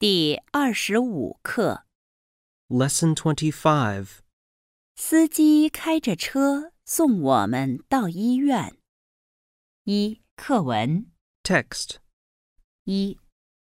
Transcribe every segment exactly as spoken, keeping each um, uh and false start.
第二十五课 Lesson twenty-five. 司机开着车送我们到医院。一、课文 Text. 一、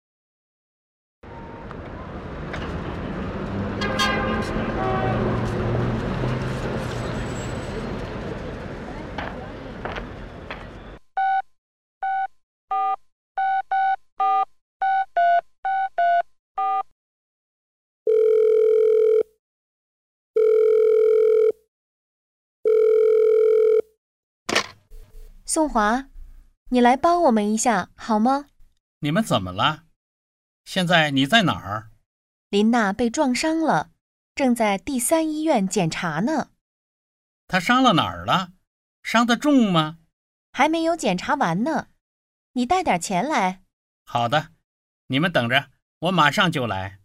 宋华，你来帮我们一下好吗？ 你们怎么了？现在你在哪儿？ 琳娜被撞伤了，正在第三医院检查呢。 她伤了哪儿了？伤得重吗？ 还没有检查完呢。你带点钱来。 好的，你们等着，我马上就来。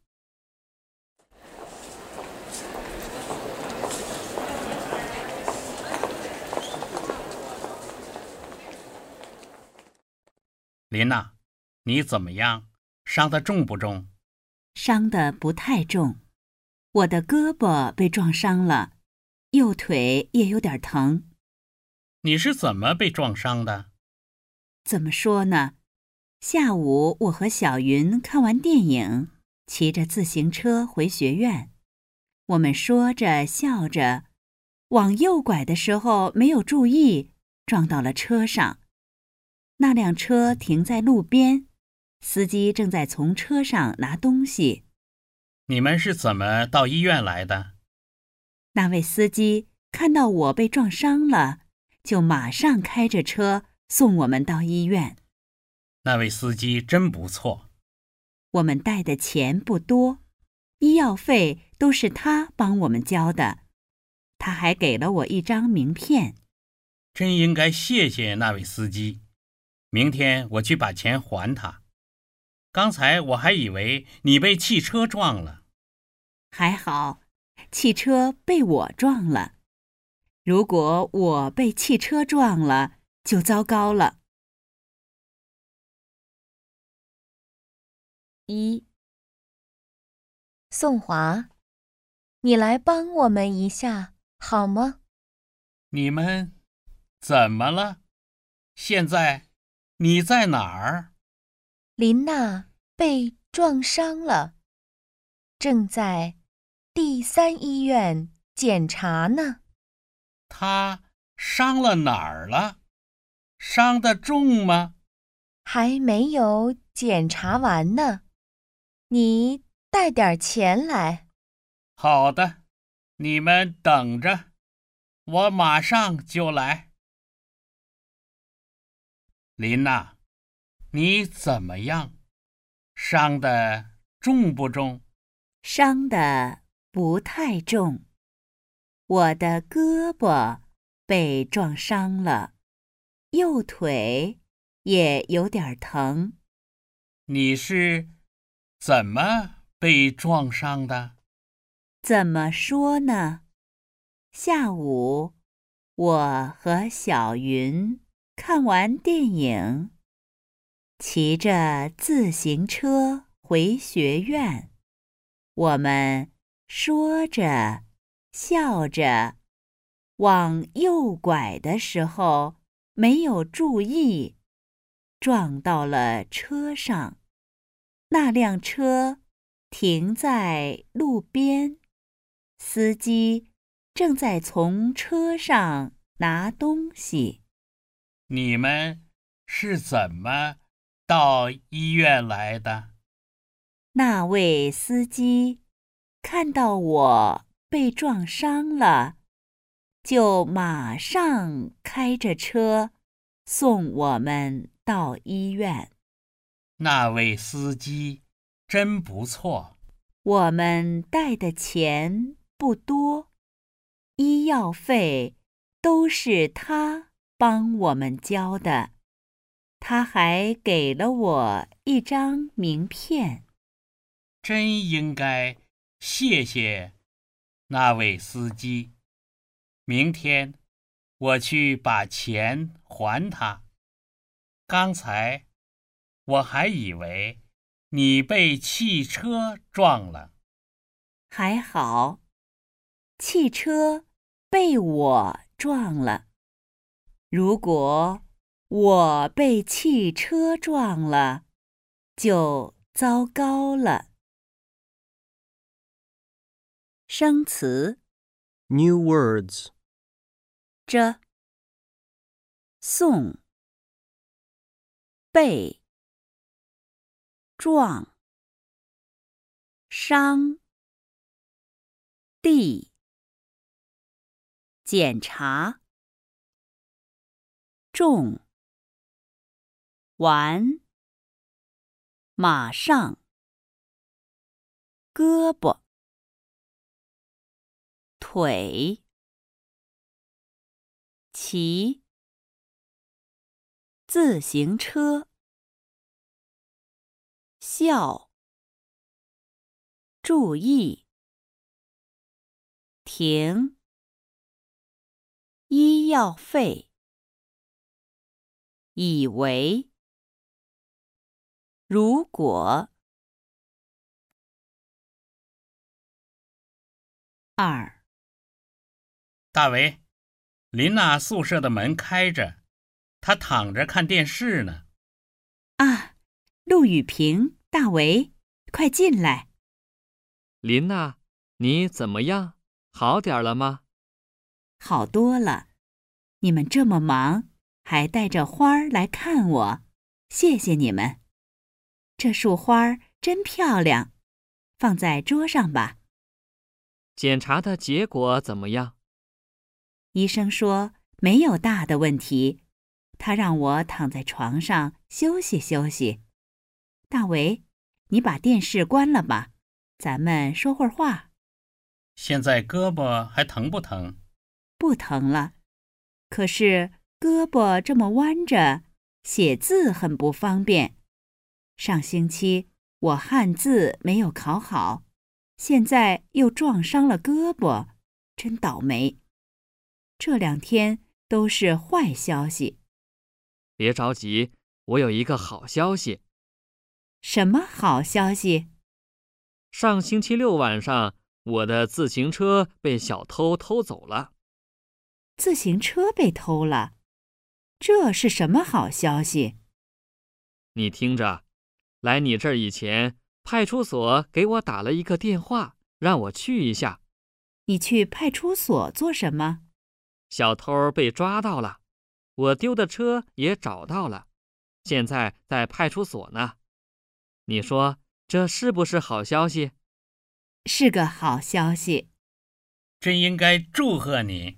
琳娜，你怎么样？伤得重不重？ 伤得不太重，我的胳膊被撞伤了，右腿也有点疼。 你是怎么被撞伤的？ 怎么说呢？下午我和小云看完电影，骑着自行车回学院。我们说着笑着，往右拐的时候没有注意，撞到了车上。那辆车停在路边，司机正在从车上拿东西。 你们是怎么到医院来的？ 那位司机看到我被撞伤了，就马上开着车送我们到医院。 那位司机真不错。 我们带的钱不多，医药费都是他帮我们交的。他还给了我一张名片。 真应该谢谢那位司机。明天我去把钱还他。刚才我还以为你被汽车撞了。 还好，汽车被我撞了。如果我被汽车撞了，就糟糕了。 一，宋华，你来帮我们一下好吗？ 你们怎么了？现在你在哪儿？ 琳娜被撞伤了，正在第三医院检查呢。 她伤了哪儿了？伤得重吗？ 还没有检查完呢。你带点钱来。 好的，你们等着，我马上就来。琳娜，你怎么样？伤得重不重？ 伤得不太重，我的胳膊被撞伤了，右腿也有点疼。 你是怎么被撞伤的？ 怎么说呢？下午我和小云看完电影，骑着自行车回学院。我们说着笑着，往右拐的时候没有注意，撞到了车上。那辆车停在路边，司机正在从车上拿东西。 你们是怎么到医院来的？ 那位司机看到我被撞伤了，就马上开着车送我们到医院。 那位司机真不错。 我们带的钱不多，医药费都是他帮我们交的。他还给了我一张名片。 真应该谢谢那位司机。明天我去把钱还他。刚才我还以为你被汽车撞了。 还好，汽车被我撞了。如果我被汽车撞了，就糟糕了。生词 New words. 着、送、被、撞、伤、地、检查、重、完、马上、胳膊、腿、骑、自行车、笑、注意、停、医药费、以为、如果。二、 大为，琳娜宿舍的门开着，她躺着看电视呢。 啊，陆雨平、大为，快进来。 琳娜，你怎么样？好点了吗？ 好多了。你们这么忙，还带着花儿来看我，谢谢你们。这束花儿真漂亮，放在桌上吧。 检查的结果怎么样？ 医生说没有大的问题，他让我躺在床上休息休息。大为，你把电视关了吧，咱们说会儿话。 现在胳膊还疼不疼？ 不疼了，可是胳膊这么弯着，写字很不方便。上星期我汉字没有考好，现在又撞伤了胳膊，真倒霉。这两天都是坏消息。 别着急，我有一个好消息。 什么好消息？ 上星期六晚上，我的自行车被小偷偷走了。 自行车被偷了？这是什么好消息？ 你听着，来你这儿以前，派出所给我打了一个电话，让我去一下。 你去派出所做什么？ 小偷被抓到了，我丢的车也找到了，现在在派出所呢。你说这是不是好消息？ 是个好消息。 真应该祝贺你。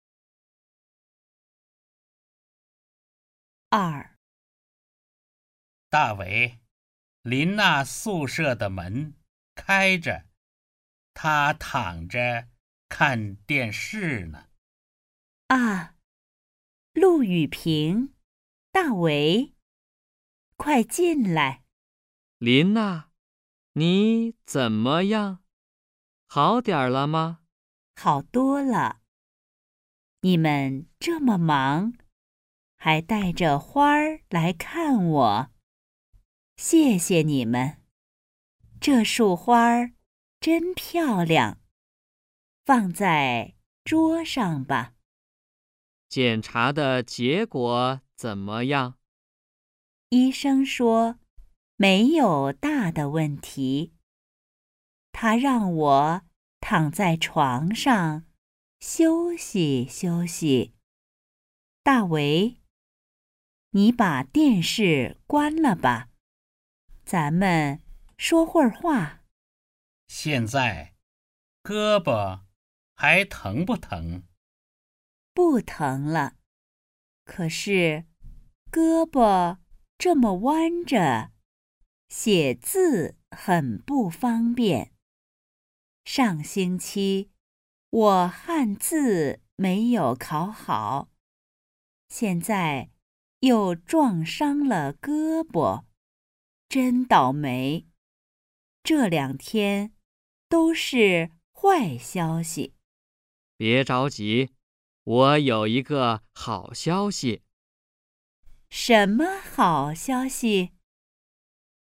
二、 大为，琳娜宿舍的门开着，她躺着看电视呢。 啊，陆雨平、大为，快进来。 琳娜，你怎么样？好点了吗？ 好多了。你们这么忙，还带着花儿来看我，谢谢你们。这束花儿真漂亮，放在桌上吧。 检查的结果怎么样？ 医生说没有大的问题，他让我躺在床上休息休息。大为，你把电视关了吧，咱们说会儿话。 现在胳膊还疼不疼？ 不疼了，可是胳膊这么弯着，写字很不方便。上星期我汉字没有考好，现在又撞伤了胳膊，真倒霉。这两天都是坏消息。 别着急，我有一个好消息。 什么好消息？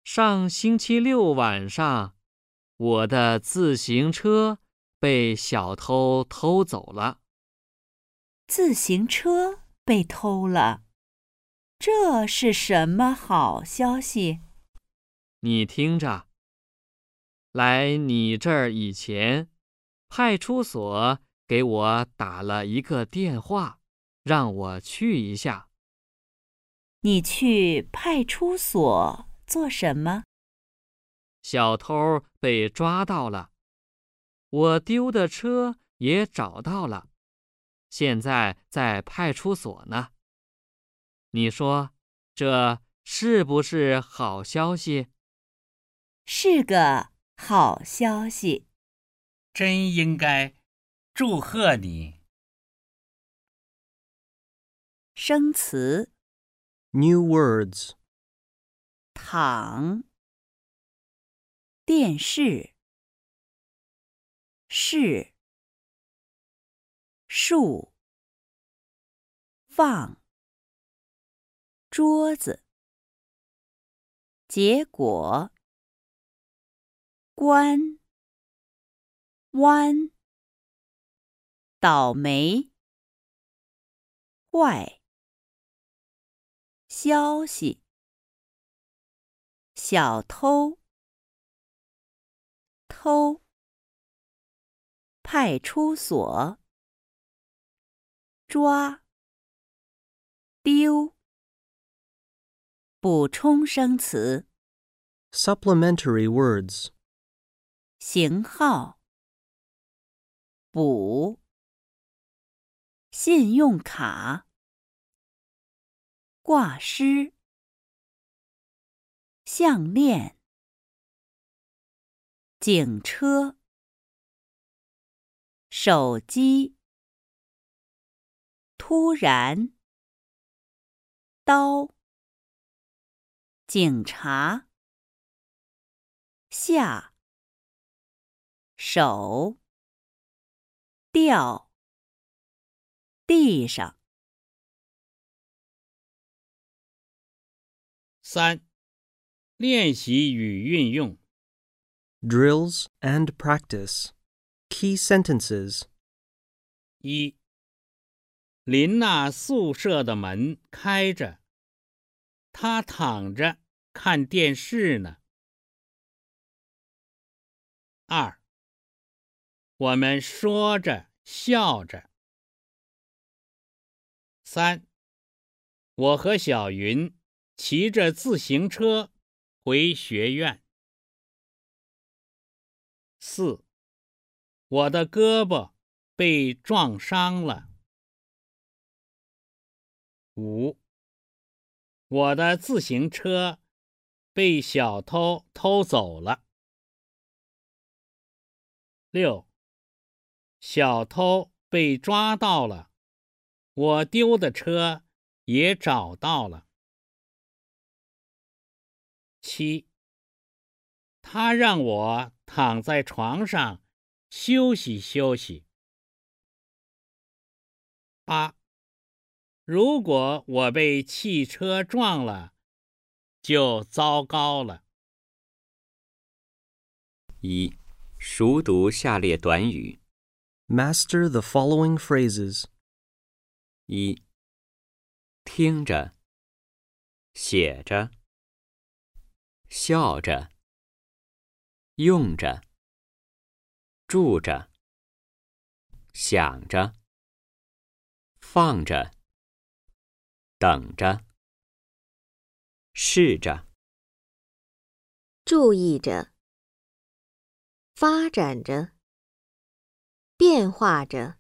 上星期六晚上，我的自行车被小偷偷走了。 自行车被偷了，这是什么好消息？ 你听着，来你这儿以前，派出所给我打了一个电话，让我去一下。 你去派出所做什么？ 小偷被抓到了，我丢的车也找到了，现在在派出所呢。你说，这是不是好消息？ 是个好消息。 真应该祝贺你。 生词 New words. 躺、电视、是、树、放、桌子、结果、关、弯、倒霉、坏、消息、小偷、偷、派出所、抓、丢。补充生词 Supplementary words. 型号、补、信用卡、挂失、项链、警车、手机、突然、刀、警察、下、手、掉、地上。 三、练习与运用。 Drills and practice. Key sentences. 一、琳娜宿舍的门开着，她躺着看电视呢。二、我们说着笑着。三、我和小云骑着自行车回学院。四、我的胳膊被撞伤了。五、我的自行车被小偷偷走了。六、小偷被抓到了，我丢的车也找到了。七、他让我躺在床上休息休息。八、如果我被汽车撞了，就糟糕了。 一、熟读下列短语。 Master the following phrases. 一、听着，写着，笑着，用着，住着，想着，放着，等着，试着。 注意着，发展着，变化着，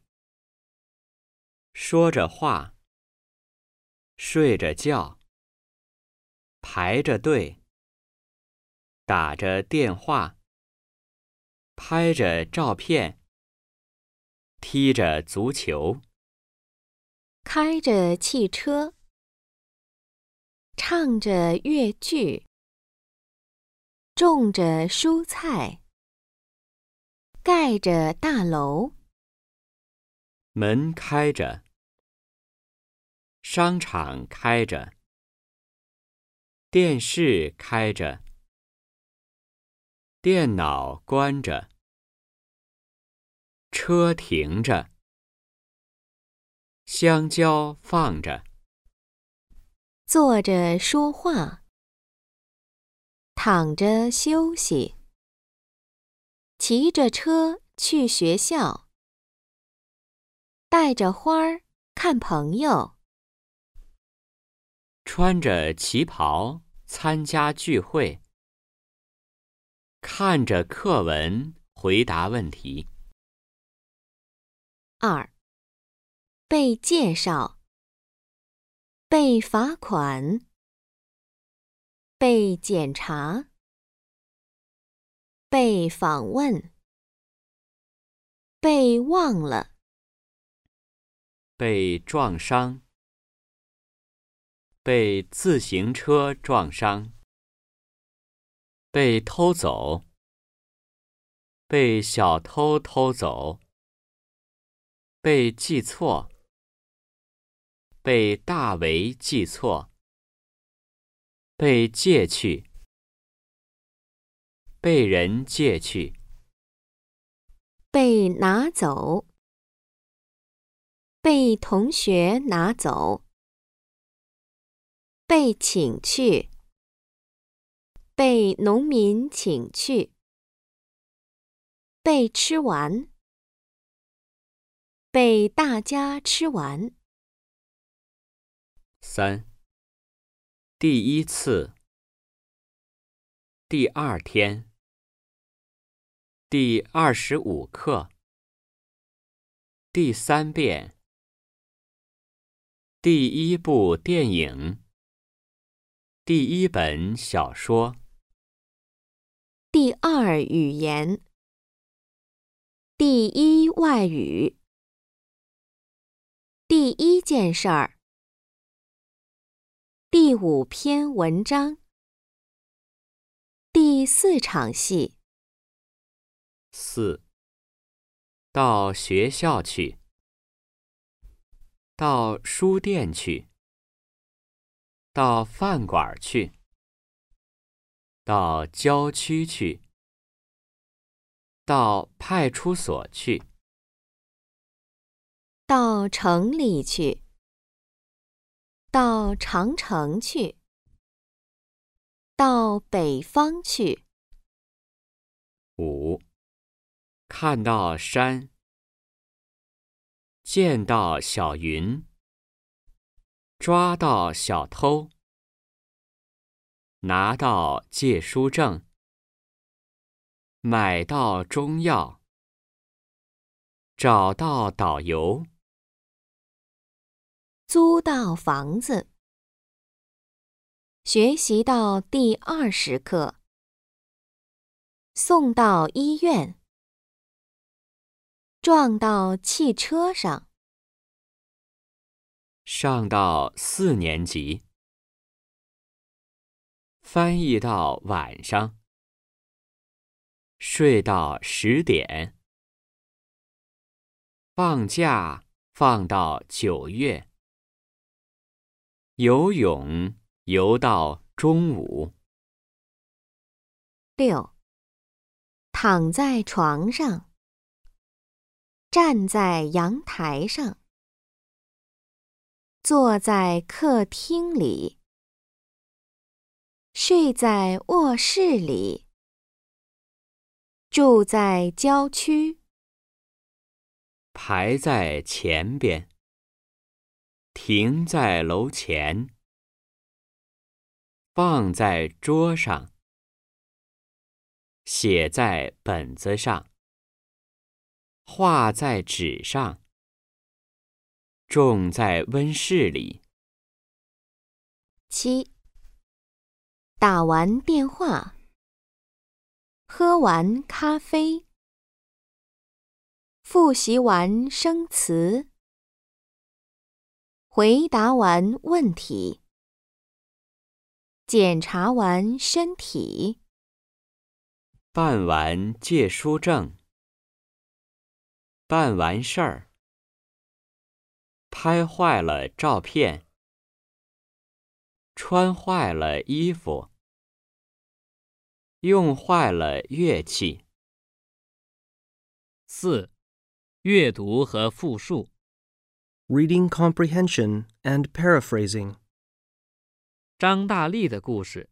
说着话，睡着觉，排着队，打着电话，拍着照片，踢着足球， 开着汽车，唱着越剧，种着蔬菜，盖着大楼， 门开着，商场开着，电视开着， 电脑关着，车停着，香蕉放着， 坐着说话，躺着休息，骑着车去学校，带着花儿看朋友， 穿着旗袍参加聚会，看着课文回答问题。 二、被介绍，被罚款，被检查，被访问，被忘了， 被撞伤，被自行车撞伤，被偷走，被小偷偷走，被记错，被大为记错，被借去，被人借去， 被拿走，被同学拿走，被请去，被农民请去，被吃完，被大家吃完。 三、第一次，第二天，第二十五课，第三遍，第一部电影，第一本小说， 第二语言，第一外语，第一件事儿，第五篇文章，第四场戏。 四、到学校去，到书店去，到饭馆去，到郊区去，到派出所去， 到城里去，到长城去，到北方去。 五、看到山，见到小云，抓到小偷，拿到借书证，买到中药，找到导游， 租到房子，学习到第二十课，送到医院，撞到汽车上， 上到四年级，翻译到晚上，睡到十点，放假放到九月，游泳游到中午。 六、躺在床上，站在阳台上，坐在客厅里，睡在卧室里，住在郊区， 排在前边，停在楼前，放在桌上，写在本子上，画在纸上，种在温室里。 七、打完电话，喝完咖啡，复习完生词，回答完问题，检查完身体， 办完借书证，办完事儿，拍坏了照片，穿坏了衣服， 用坏了乐器。 四、阅读和复述。 Reading comprehension and paraphrasing. 张大力的故事。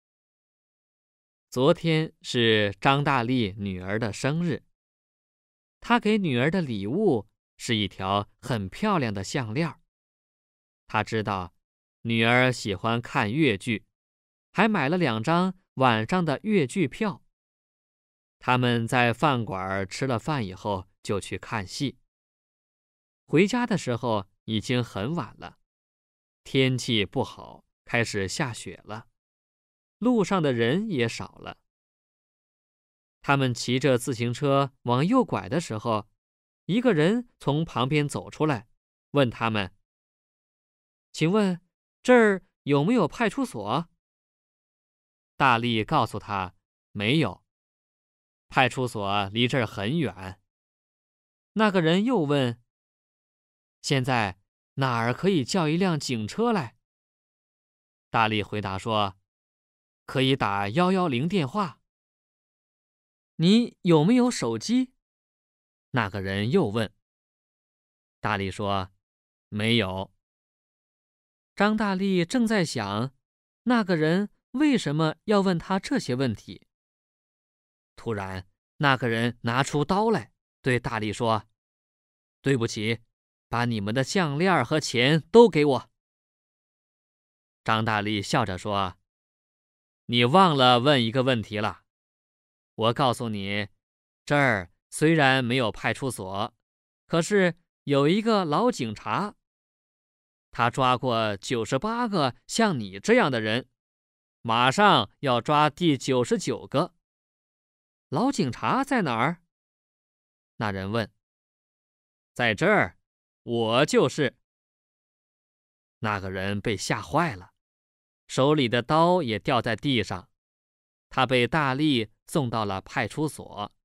昨天是张大力女儿的生日，他给女儿的礼物是一条很漂亮的项链。他知道女儿喜欢看越剧，还买了两张晚上的越剧票。他们在饭馆吃了饭以后就去看戏。回家的时候已经很晚了，天气不好，开始下雪了，路上的人也少了。他们骑着自行车往右拐的时候，一个人从旁边走出来，问他们：“请问这儿有没有派出所？”大力告诉他：“没有，派出所离这儿很远。”那个人又问：“现在哪儿可以叫一辆警车来？”大力回答说：“可以打一一零电话。”“你有没有手机？”那个人又问。大力说：“没有。”张大力正在想，那个人为什么要问他这些问题。突然，那个人拿出刀来，对大力说：“对不起，把你们的项链和钱都给我。”张大力笑着说：“你忘了问一个问题了。我告诉你，这儿虽然没有派出所，可是有一个老警察，他抓过九十八个像你这样的人，马上要抓第九十九个。老警察在哪儿？”那人问。“在这儿，我就是。”那个人被吓坏了，手里的刀也掉在地上。他被大力送到了派出所。